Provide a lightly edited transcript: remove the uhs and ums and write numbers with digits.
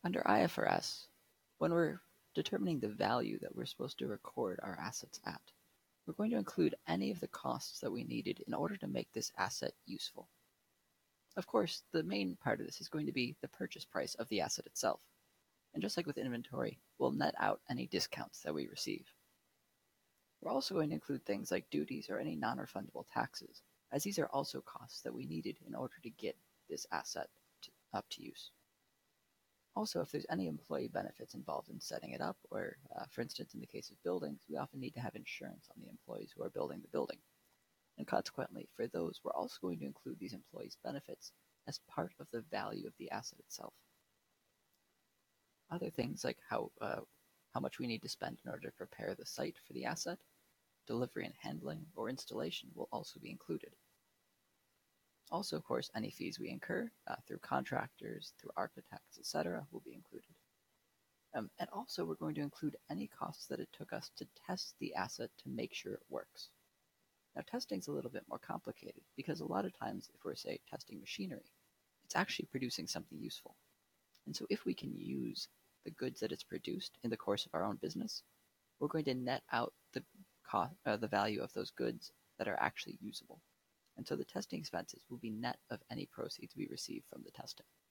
Under IFRS, when we're determining the value that we're supposed to record our assets at, we're going to include any of the costs that we needed in order to make this asset useful. Of course, the main part of this is going to be the purchase price of the asset itself. And just like with inventory, we'll net out any discounts that we receive. We're also going to include things like duties or any non-refundable taxes, as these are also costs that we needed in order to get this asset up to use. Also, if there's any employee benefits involved in setting it up, or for instance, in the case of buildings, we often need to have insurance on the employees who are building the building. And consequently, for those, we're also going to include these employees' benefits as part of the value of the asset itself. Other things like how much we need to spend in order to prepare the site for the asset, delivery and handling, or installation will also be included. Also, of course, any fees we incur through contractors, through architects, etc., will be included. And also, we're going to include any costs that it took us to test the asset to make sure it works. Now, testing's a little bit more complicated because a lot of times, if we're, say, testing machinery, it's actually producing something useful. And so if we can use the goods that it's produced in the course of our own business, we're going to net out the value of those goods that are actually usable. And so the testing expenses will be net of any proceeds we receive from the testing.